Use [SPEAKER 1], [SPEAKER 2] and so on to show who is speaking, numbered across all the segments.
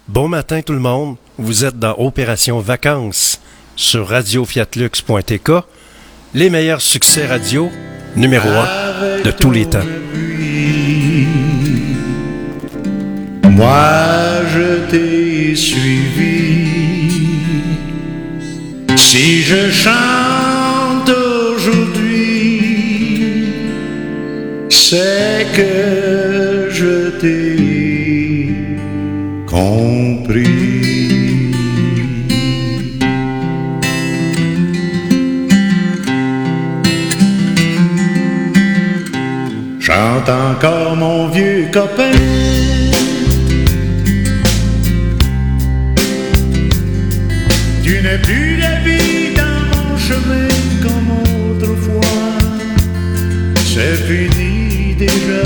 [SPEAKER 1] Bon matin tout le monde, vous êtes dans Opération Vacances sur radiofiatlux.tk, les meilleurs succès radio, numéro 1 de tous les temps.
[SPEAKER 2] Moi je t'ai suivi, si je chante aujourd'hui, c'est que je t'ai compris. Chante encore mon vieux copain, tu n'es plus la vie dans mon chemin comme autrefois, c'est fini déjà.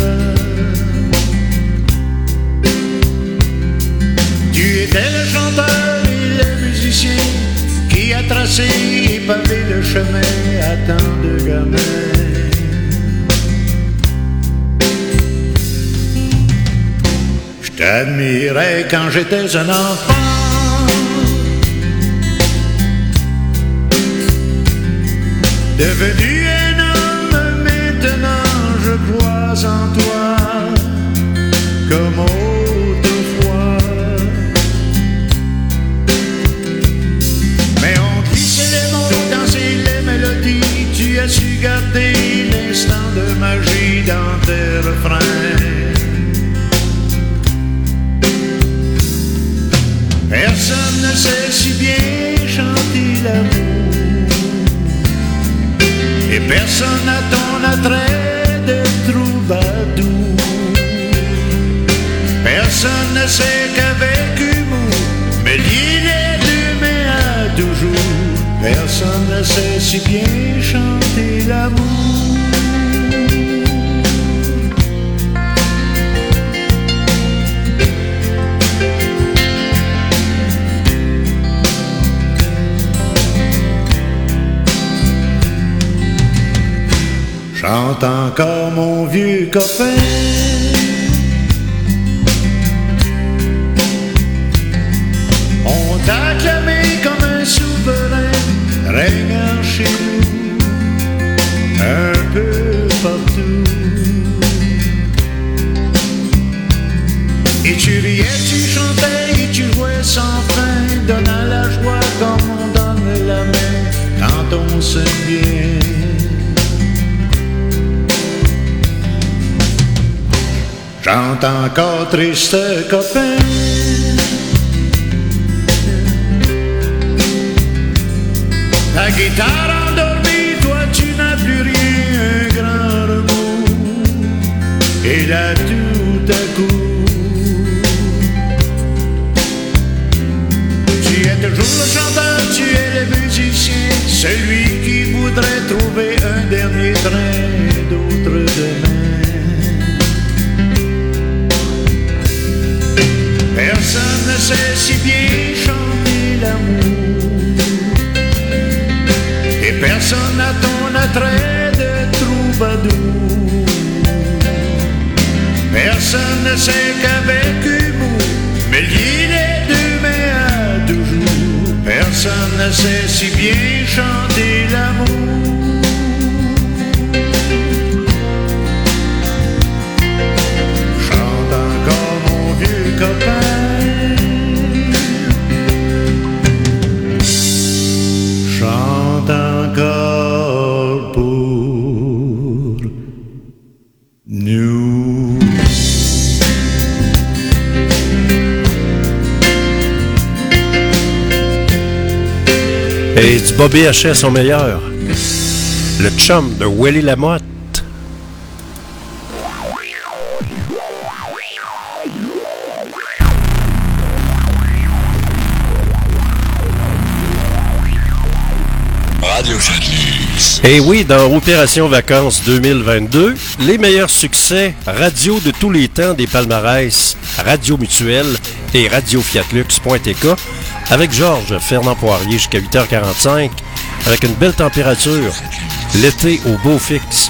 [SPEAKER 2] Tu étais le chanteur et le musicien qui a tracé et pavé le chemin à tant de gamins. Je t'admirais quand j'étais un enfant, devenu un homme, maintenant je crois en toi comme autrefois. Mais on glissait les mots, dansait les mélodies, tu as su garder l'instant de magie dans tes refrains. Personne ne sait si bien chanter l'amour, et personne n'a ton attrait de troubadour. Personne ne sait qu'avec humour me lier les deux mains à toujours. Personne ne sait si bien chanter l'amour. Chante encore mon vieux copain, on t'a acclamé comme un souverain, régnant chez nous, un peu partout. Et tu riais, tu chantais et tu jouais sans frein, donnant la joie comme on donne la main quand on s'aime bien. Chante encore triste copain, ta guitare endormie, toi tu n'as plus rien, un grand remous, et là tout à coup, tu es toujours le chanteur, tu es le musicien, celui qui voudrait trouver un dernier train d'autres demain. Personne ne sait si bien chanter l'amour, et personne n'a ton attrait de troubadour. Personne ne sait qu'avec humour me lier les deux mains à toujours. Personne ne sait si bien chanter l'amour. Chante encore mon vieux copain, chante encore pour nous.
[SPEAKER 1] Et du Bobby Hachet à son meilleur, le chum de Willie Lamotte. Et oui, dans Opération Vacances 2022, les meilleurs succès radio de tous les temps des palmarès Radio Mutuelle et radiofiatlux.tk avec Georges Fernand Poirier jusqu'à 8h45 avec une belle température, l'été au beau fixe.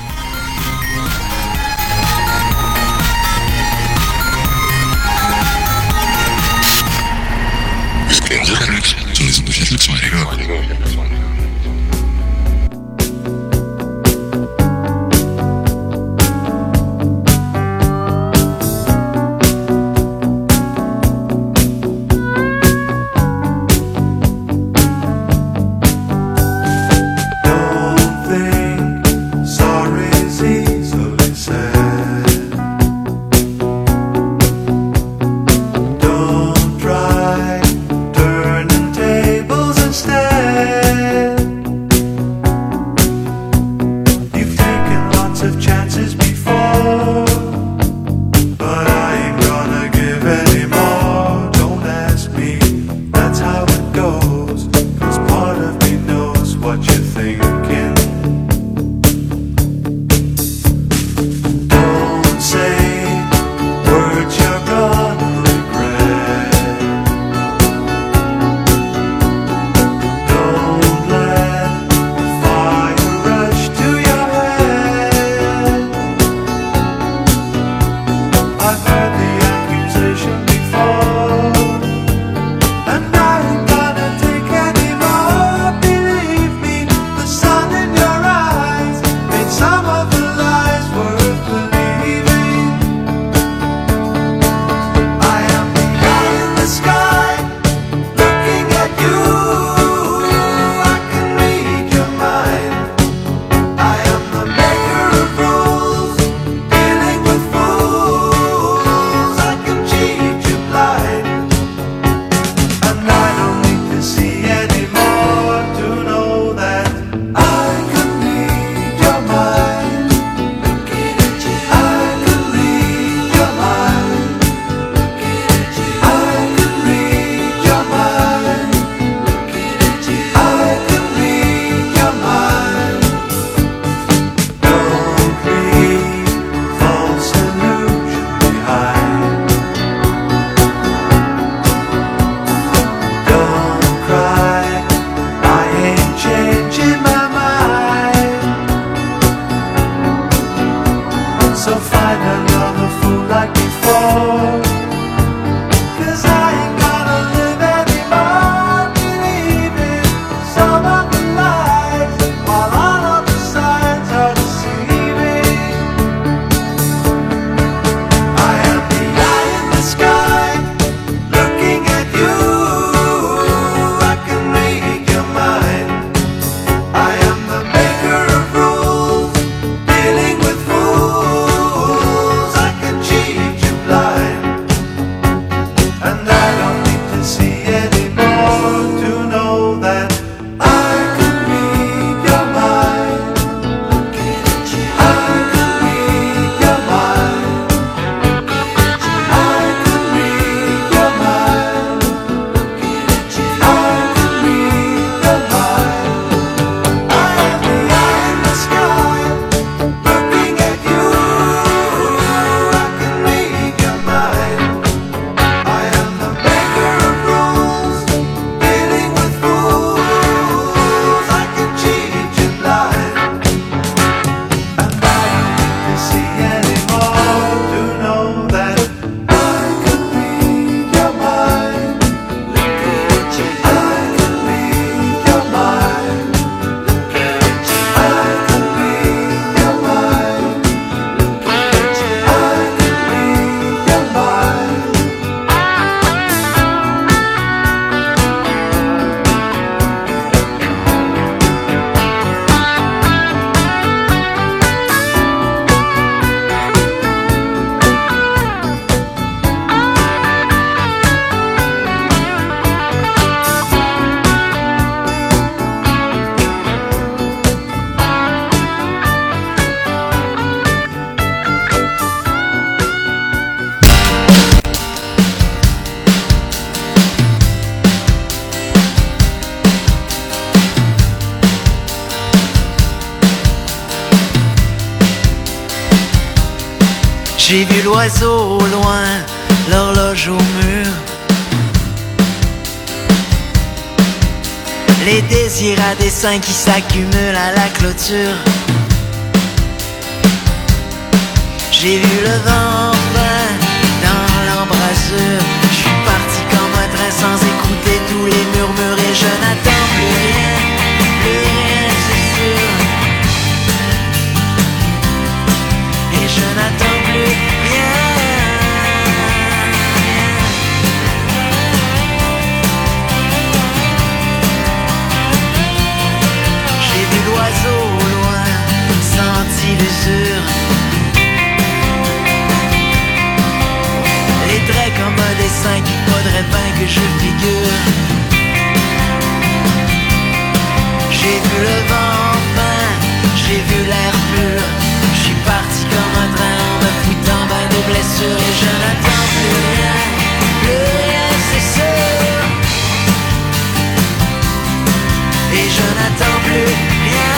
[SPEAKER 3] J'ai vu l'oiseau au loin, l'horloge au mur, les désirs à dessein qui s'accumulent à la clôture. J'ai vu le vent plein dans l'embrasure. Je suis parti comme un train sans écouter tous les murmures et je n'attends que je figure. J'ai vu le vent enfin, j'ai vu l'air pur. Je suis parti comme un train en me foutant ben des blessures. Et je n'attends plus rien, c'est sûr. Et je n'attends plus rien.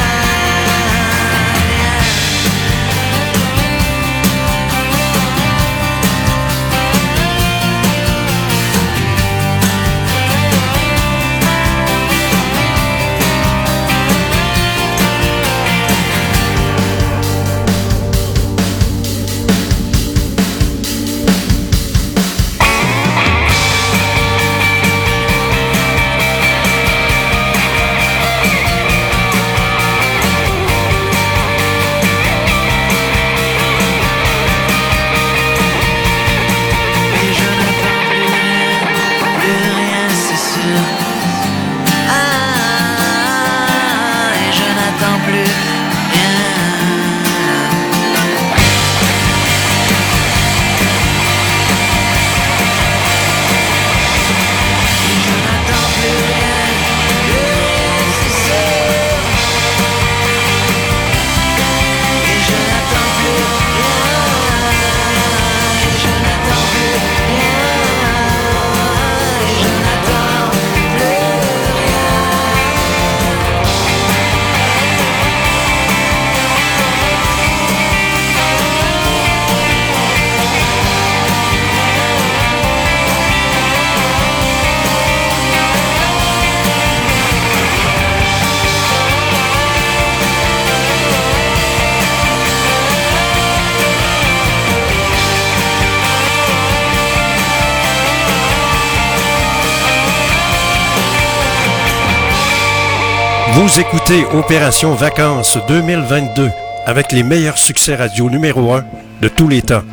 [SPEAKER 1] Vous écoutez Opération Vacances 2022 avec les meilleurs succès radio numéro 1 de tous les temps.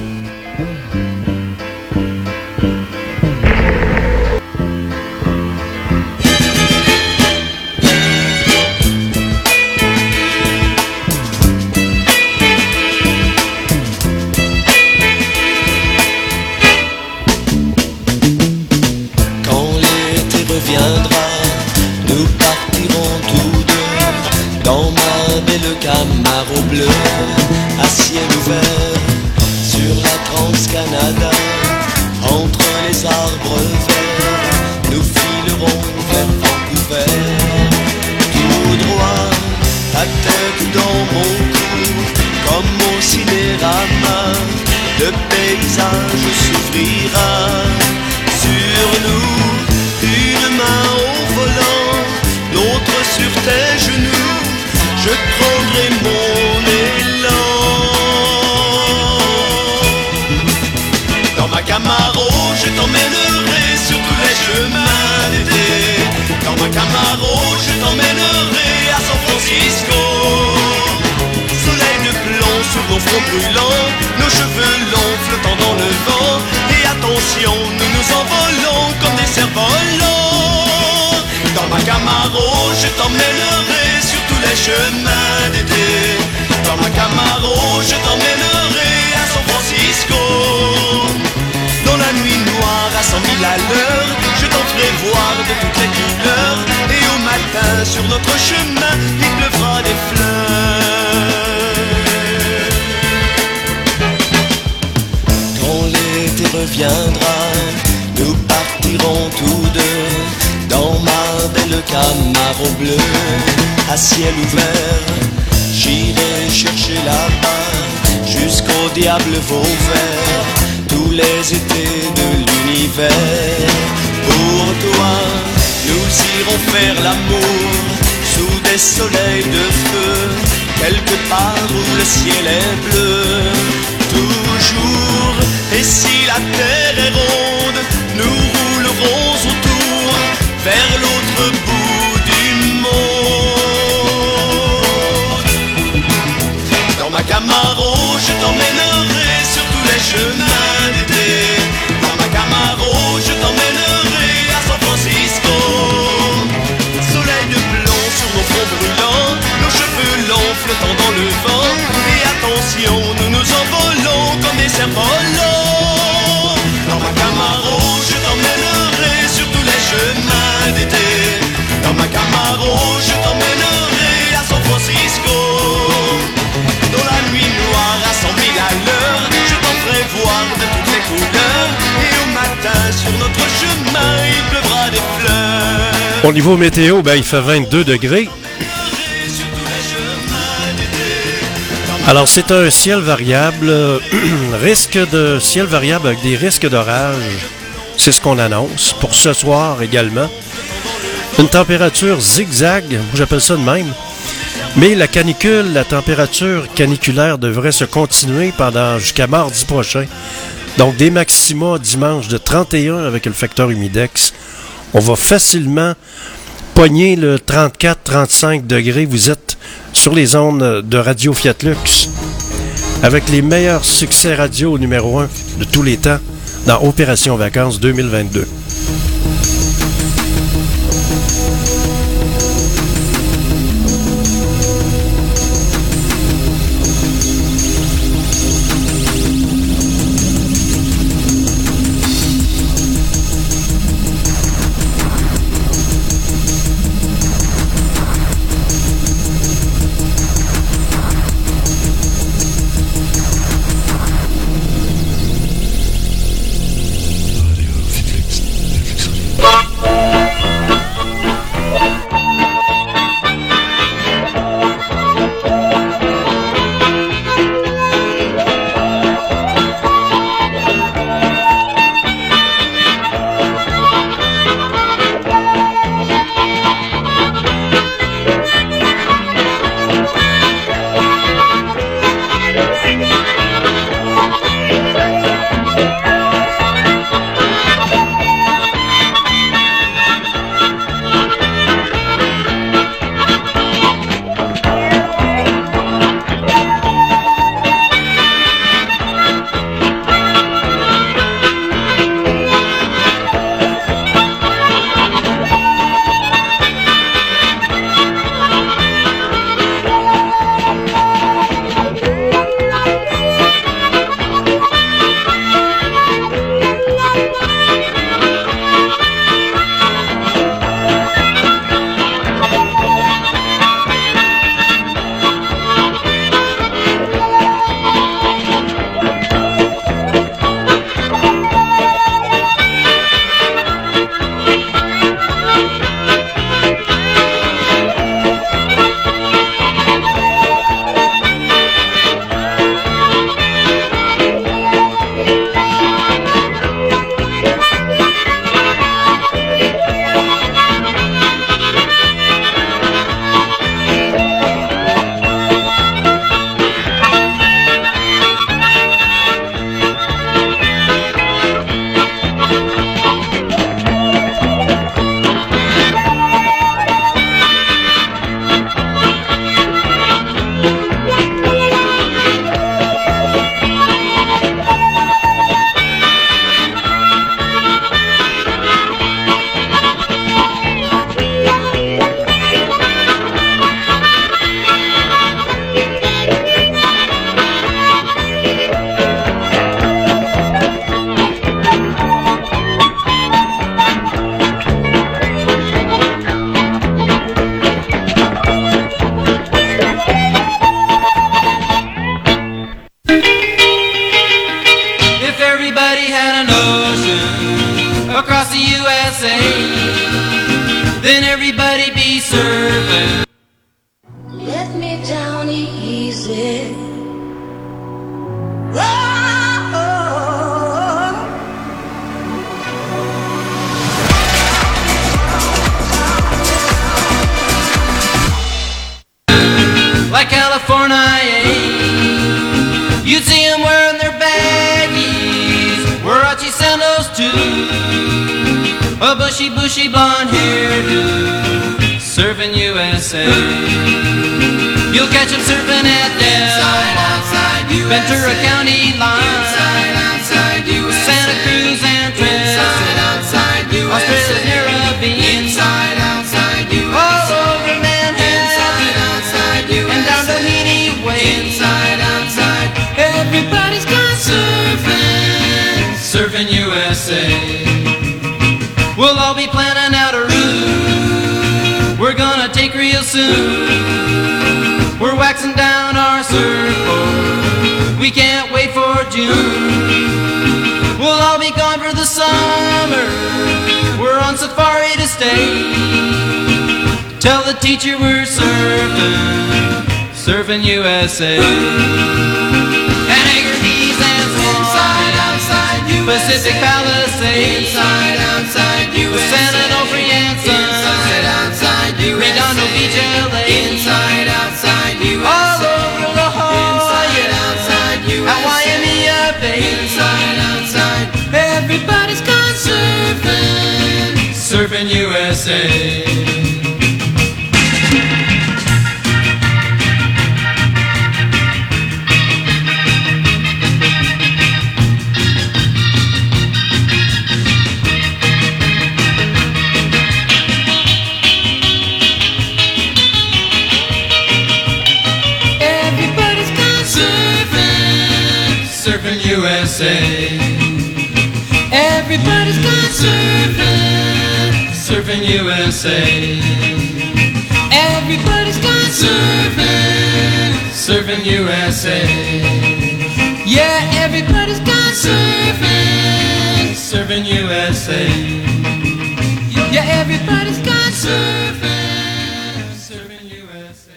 [SPEAKER 4] Quand l'été reviendra, nous partirons tous deux dans ma belle Camaro bleue à ciel ouvert sur la Trans-Canada. Entre les arbres verts, nous filerons vers Vancouver. Tout droit, ta tête dans mon cou, comme au cinérama, le paysage s'ouvrira sur nous. Une main au volant, l'autre sur tes genoux, je prendrai mon élan. Dans ma Camaro, je t'emmènerai sur tous les chemins d'été. Dans ma Camaro, je t'emmènerai à San Francisco. Soleil de plomb sur nos fronts brûlants, nos cheveux longs flottant dans le vent. Et attention, nous nous envolons comme des cerfs-volants. Dans ma Camaro, je t'emmènerai sur tous les chemins d'été. Dans ma Camaro, je t'emmènerai à San Francisco. Dans la nuit noire à 100 000 à l'heure, je t'en ferai voir de toutes les couleurs. Et au matin, sur notre chemin, il pleuvra des fleurs. Quand l'été reviendra, nous partirons tous deux dans ma belle Camaro bleue à ciel ouvert. J'irai chercher là-bas jusqu'au diable Vauvert tous les étés de l'univers. Pour toi, nous irons faire l'amour sous des soleils de feu, quelque part où le ciel est bleu. Toujours, et si la terre est ronde, nous roulerons autour vers l'autre bout du monde. Dans ma Camaro, je t'emmènerai sur tous les chemins d'été. Dans ma Camaro, je t'emmènerai à San Francisco. Soleil de plomb sur nos fronts brûlants, nos cheveux longs flottant dans le vent. Et attention, nous nous envolons comme des cerfs-volants.
[SPEAKER 1] Au niveau météo, ben, il fait 22 degrés. Alors, c'est un ciel variable, risque de ciel variable avec des risques d'orage. C'est ce qu'on annonce pour ce soir également. Une température zigzag, j'appelle ça de même. Mais la canicule, la température caniculaire devrait se continuer jusqu'à mardi prochain. Donc, des maxima dimanche de 31 avec le facteur humidex. On va facilement pogner le 34-35 degrés. Vous êtes sur les ondes de Radio Fiat Lux avec les meilleurs succès radio numéro 1 de tous les temps dans Opération Vacances 2022.
[SPEAKER 5] Bushy blonde hairdo, surfing USA. You'll catch him surfing at Del Ventura County line, Santa Cruz and Trail, Australia's Narrabeen, all over Manhattan, and down Doheny Way. Everybody's gone surfing USA. We'll all be planning out a route we're gonna take real soon. We're waxing down our surfboard, we can't wait for June. We'll all be gone for the summer, we're on safari to stay. Tell the teacher we're surfing USA. And Anchor Keys and inside, outside USA. Pacific Palisades, inside, outside USA. San Onofre and inside, outside USA. Redondo Beach, LA, inside, outside USA. All over the whole, inside, outside USA. Waimea Bay, inside, outside. Everybody's gone surfing USA. USA. Everybody's gone surfing USA. Everybody's gone surfing USA. Yeah, everybody's gone surfing USA. Yeah, everybody's gone surfing USA.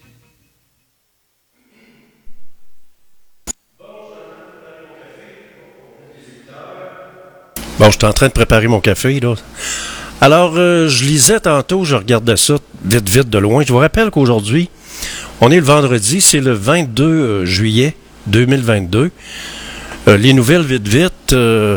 [SPEAKER 1] Bon, je suis en train de préparer mon café, là. Alors, je lisais tantôt, je regardais ça vite de loin. Je vous rappelle qu'aujourd'hui, on est le vendredi, c'est le 22 juillet 2022. Les nouvelles, vite.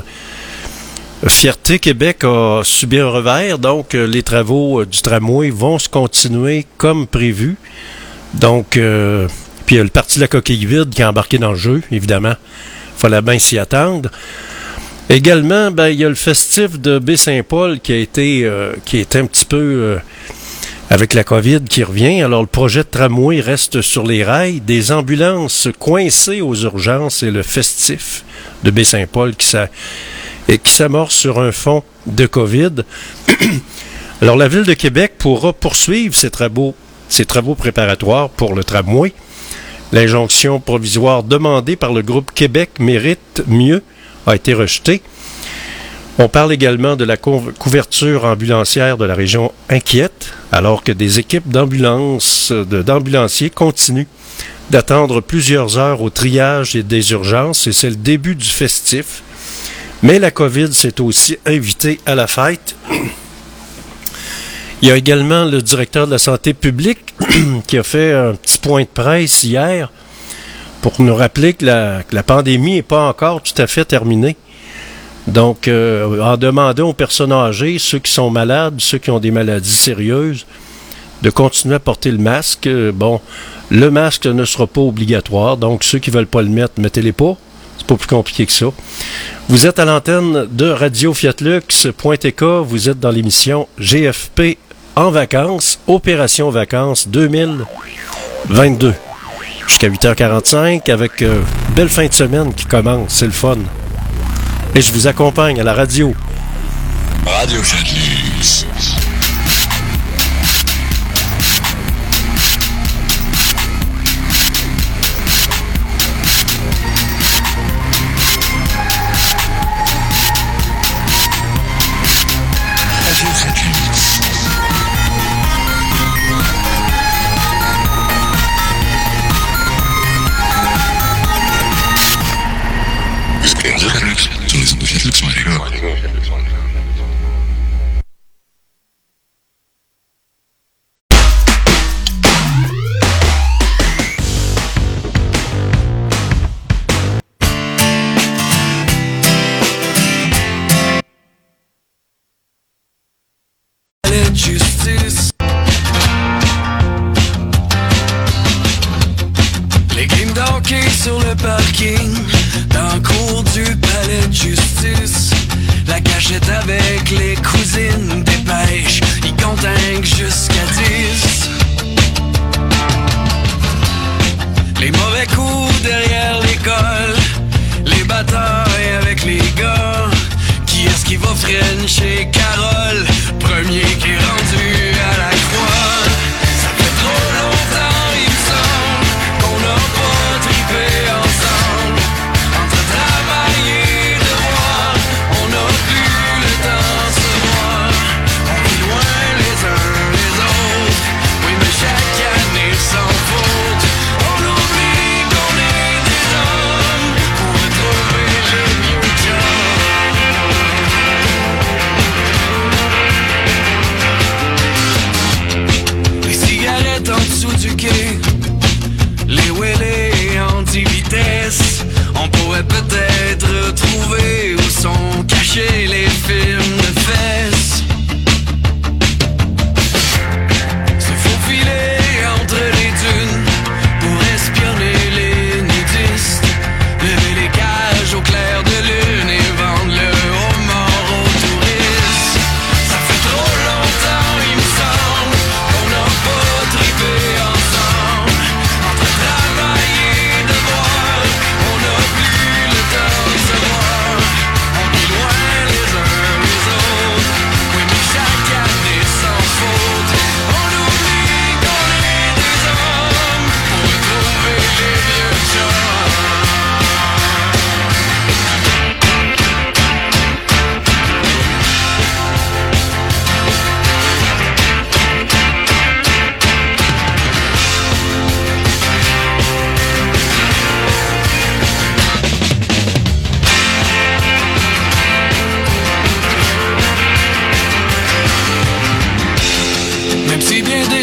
[SPEAKER 1] Fierté Québec a subi un revers, donc les travaux du tramway vont se continuer comme prévu. Donc, puis le parti de la coquille vide qui a embarqué dans le jeu, évidemment. Il fallait bien s'y attendre. Également, il y a le festif de Baie-Saint-Paul qui a été un petit peu avec la COVID qui revient. Alors, le projet de tramway reste sur les rails. Des ambulances coincées aux urgences et le festif de Baie-Saint-Paul qui s'amorce sur un fond de COVID. Alors, la Ville de Québec pourra poursuivre ses travaux préparatoires pour le tramway. L'injonction provisoire demandée par le groupe Québec mérite mieux a été rejetée. On parle également de la couverture ambulancière de la région inquiète, alors que des équipes d'ambulanciers continuent d'attendre plusieurs heures au triage et des urgences, et c'est le début du festif. Mais la COVID s'est aussi invitée à la fête. Il y a également le directeur de la santé publique qui a fait un petit point de presse hier pour nous rappeler que la pandémie n'est pas encore tout à fait terminée. Donc, en demandant aux personnes âgées, ceux qui sont malades, ceux qui ont des maladies sérieuses, de continuer à porter le masque. Bon, le masque ne sera pas obligatoire, donc ceux qui ne veulent pas le mettre, mettez-les pas. C'est pas plus compliqué que ça. Vous êtes à l'antenne de Radio Fiatlux.tk, vous êtes dans l'émission GFP en vacances, Opération Vacances 2022. Jusqu'à 8h45 avec belle fin de semaine qui commence, c'est le fun. Et je vous accompagne à la radio.
[SPEAKER 6] Radio Fiatlux.
[SPEAKER 7] Les games d'hockey sur le parking, dans le cours du palais de justice. La cachette avec les cousines des pêches, ils comptent jusqu'à 10. Les mauvais coups derrière l'école, les batailles avec les gars. Qui est-ce qui va frencher Carole, premier qui est rendu à la croix? Ça fait trop longtemps, il me semble, qu'on n'a pas trippé ensemble. Entre travail et devoir, on n'a plus le temps de se voir. On vit loin les uns les autres,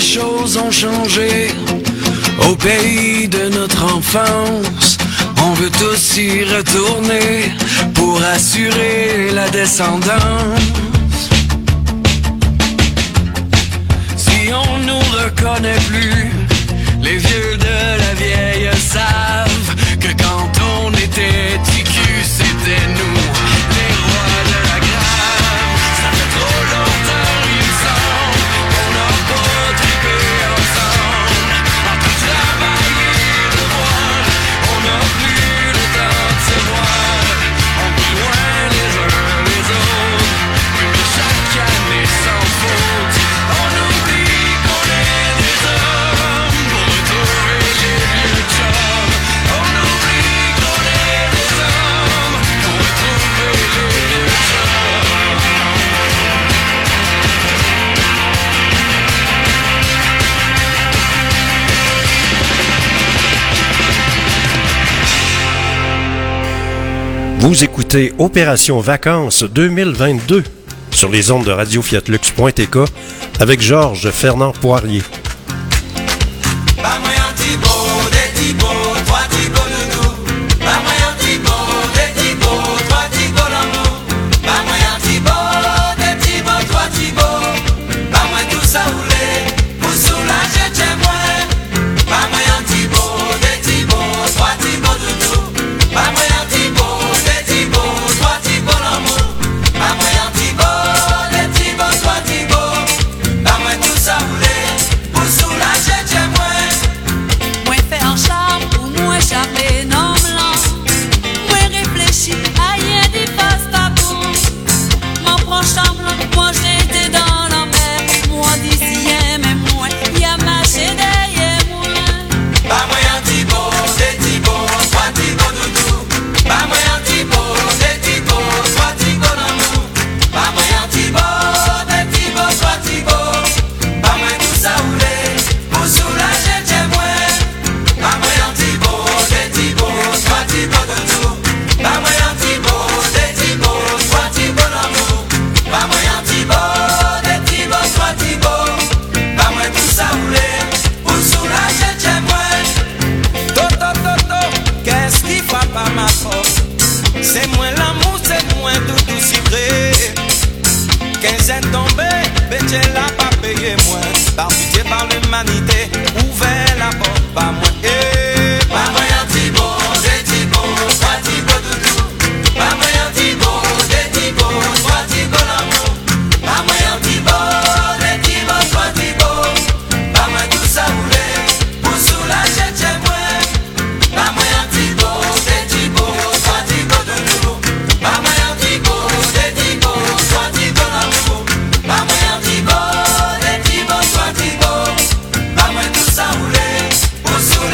[SPEAKER 7] choses ont changé au pays de notre enfance. On veut tous y retourner pour assurer la descendance. Si on nous reconnaît plus, les vieux de la vieille savent que quand on était TQ, c'était nous, les rois de la grave. Ça fait trop longtemps, il me semble, qu'on n'a pas trippé ensemble. Entre travail et devoir, on n'a plus le temps de se voir. On vit loin les uns les autres, mais chaque année sans faute, on oublie qu'on est des hommes pour retrouver les vieux chums. On oublie qu'on est des hommes pour retrouver les vieux chums.
[SPEAKER 1] Vous écoutez Opération Vacances 2022 sur les ondes de radiofiatlux.tk avec Georges Fernand Poirier.
[SPEAKER 8] Sous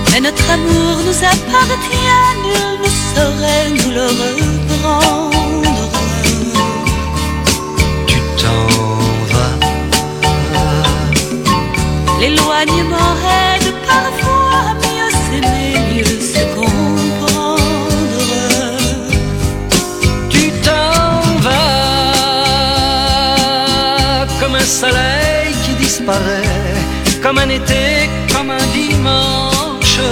[SPEAKER 8] Mais notre amour nous appartient, nul ne saurait nous le reprendre.
[SPEAKER 3] Tu t'en vas.
[SPEAKER 8] L'éloignement aide parfois à mieux s'aimer, mieux se comprendre.
[SPEAKER 3] Tu t'en vas comme un soleil qui disparaît, comme un été, comme un dimanche.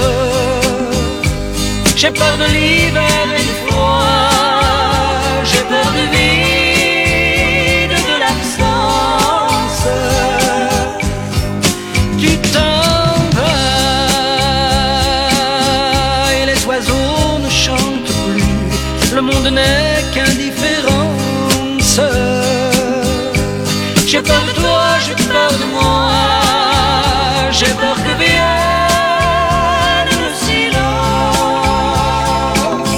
[SPEAKER 3] J'ai peur de l'hiver et du froid, j'ai peur du vide, de l'absence. Tu t'en vas et les oiseaux ne chantent plus, le monde n'est qu'indifférence. J'ai peur de toi, j'ai peur de moi, j'ai peur que vienne le silence.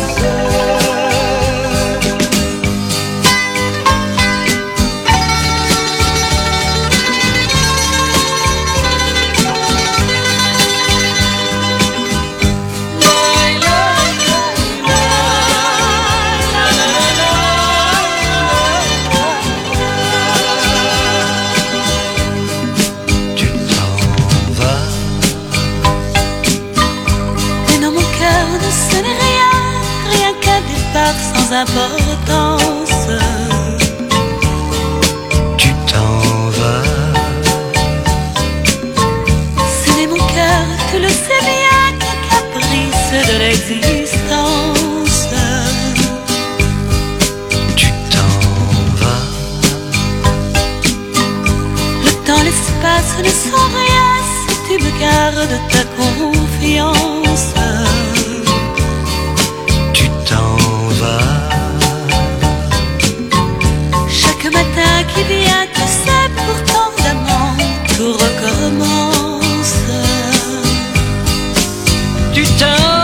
[SPEAKER 3] Tu t'en vas.
[SPEAKER 8] Mais dans mon cœur ne sonnait rien, rien qu'un départ sans importance.
[SPEAKER 3] Tu t'en vas.
[SPEAKER 8] Ce n'est mon cœur, tu le sais bien, qu'un caprice de l'existence.
[SPEAKER 3] Tu t'en vas.
[SPEAKER 8] Le temps, l'espace ne sont rien si tu me gardes ta confiance.
[SPEAKER 3] Tu t'en vas.
[SPEAKER 8] Chaque matin qui vient, tu sais, pourtant d'amant, tout recommence.
[SPEAKER 3] Tu t'en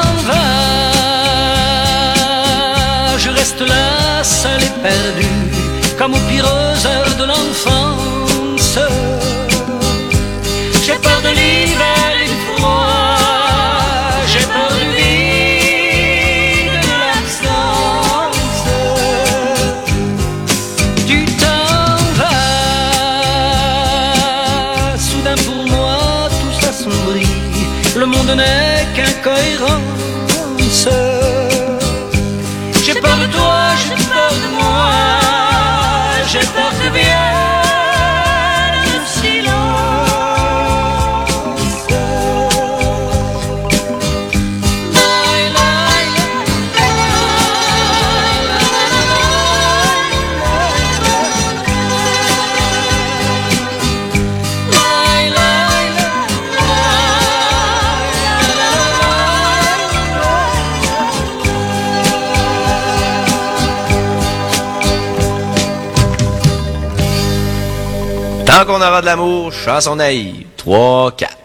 [SPEAKER 3] vas. Je reste là, seul et perdu, comme aux pires heures de l'enfance. J'ai peur de l'hiver et du froid, j'ai peur du vide, de l'absence. Tu t'en vas. Soudain pour moi tout s'assombrit, le monde n'est qu'incohérence. J'ai peur de toi, j'ai peur de moi, j'ai peur que vienne le silence.
[SPEAKER 9] Tant qu'on aura de l'amour, chanson naïve. 3, 4.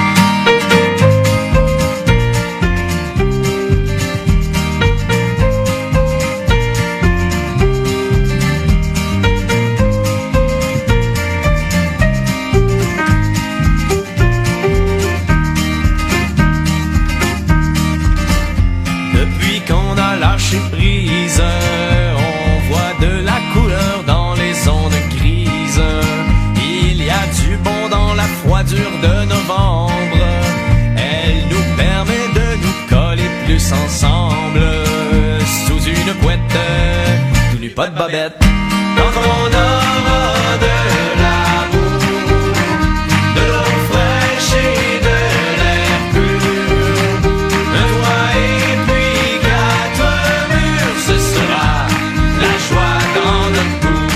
[SPEAKER 10] Depuis qu'on a lâché prise, on voit de la couleur dans les ondes grises. Il y a du bon dans la froidure de novembre. Elle nous permet de nous coller plus ensemble. Sous une couette, tout nu pas de bobette. Quand on aura de l'amour, de l'eau fraîche et de l'air pur, un toit et puis 4 murs, ce sera la joie dans notre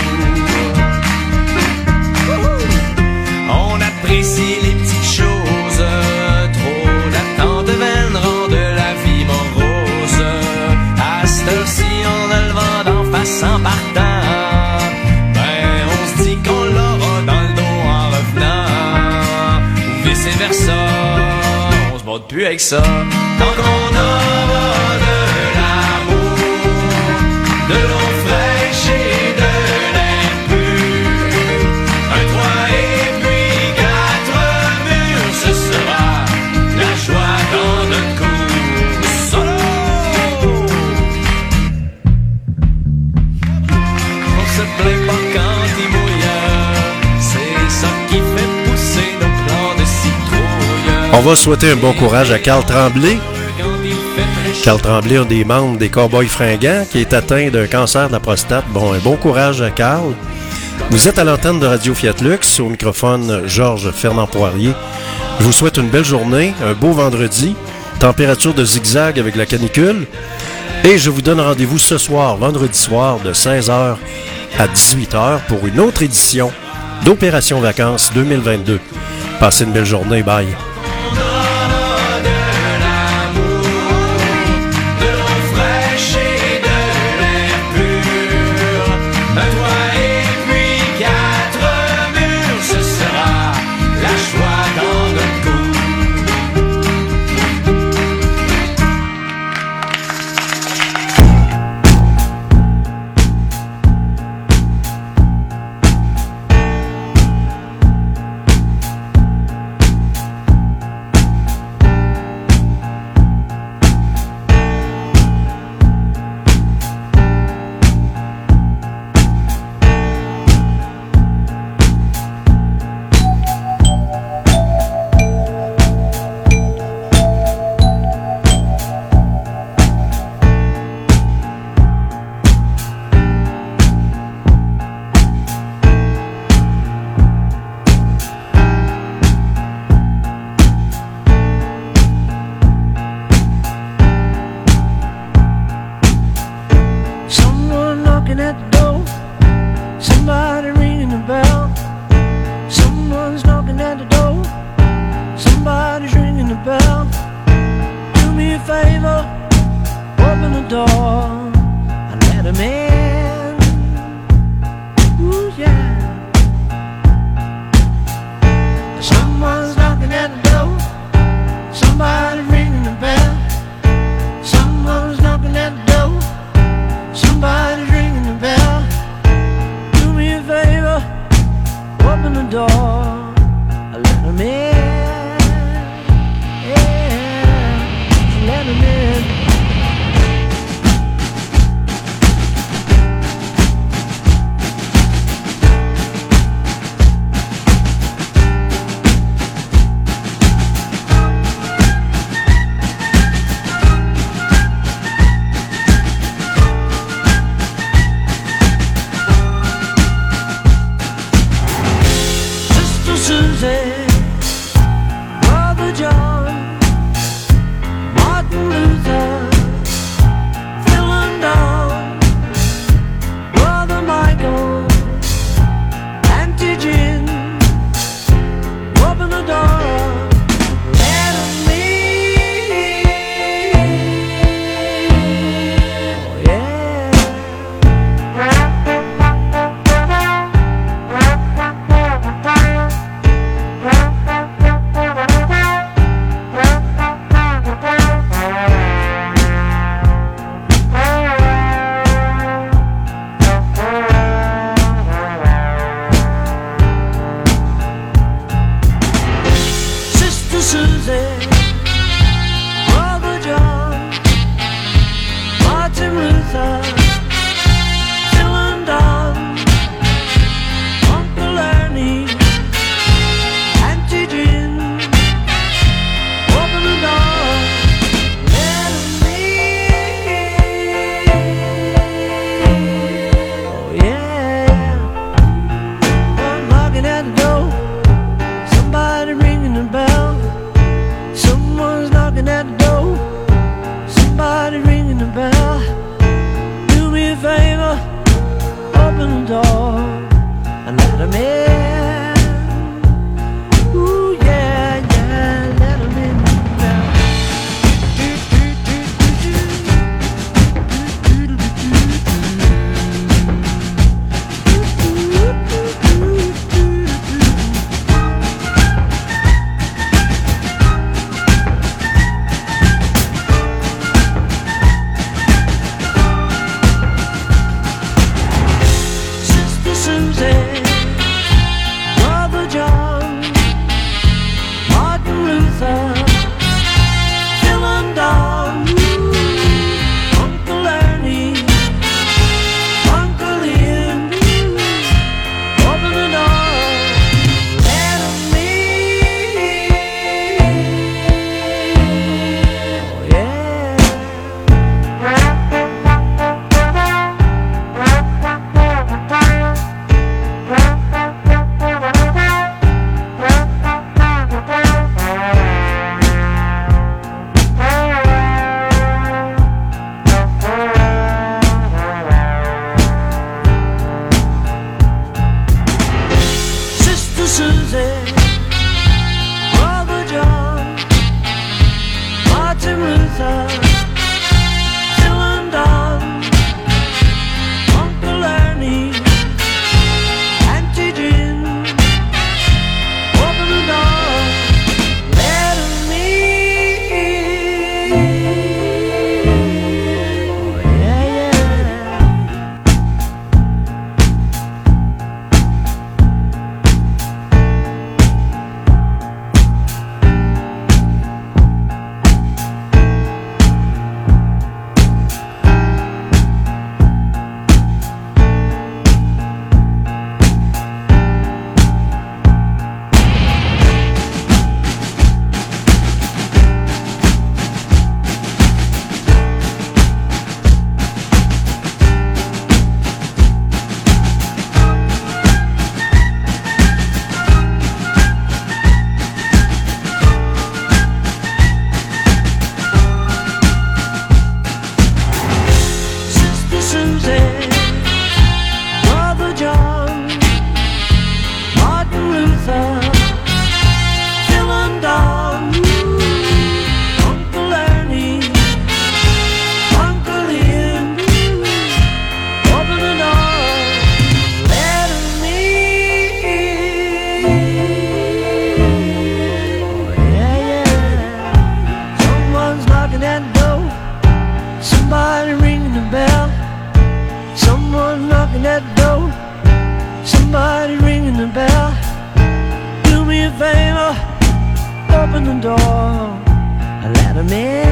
[SPEAKER 10] cour. On apprécie les petites choses, trop d'attente vaine rend de la vie morose. À cette heure-ci, on a le vent d'en face en partant. Ben, on se dit qu'on l'aura dans le dos en revenant. Ou vice-versa, on se bat plus avec ça. Tant qu'on aura de l'amour, de l'eau fraîche et de l'air pur, un toit et puis 4 murs, ce sera la joie dans notre
[SPEAKER 1] On va souhaiter un bon courage à Carl Tremblay. Carl Tremblay, un des membres des Cowboys Fringants, qui est atteint d'un cancer de la prostate. Bon, un bon courage à Carl. Vous êtes à l'antenne de Radio Fiat Lux, au microphone Georges Fernand Poirier. Je vous souhaite une belle journée, un beau vendredi, température de zigzag avec la canicule. Et je vous donne rendez-vous ce soir, vendredi soir, de 16h à 18h pour une autre édition d'Opération Vacances 2022. Passez une belle journée, bye.
[SPEAKER 3] door. Let him in.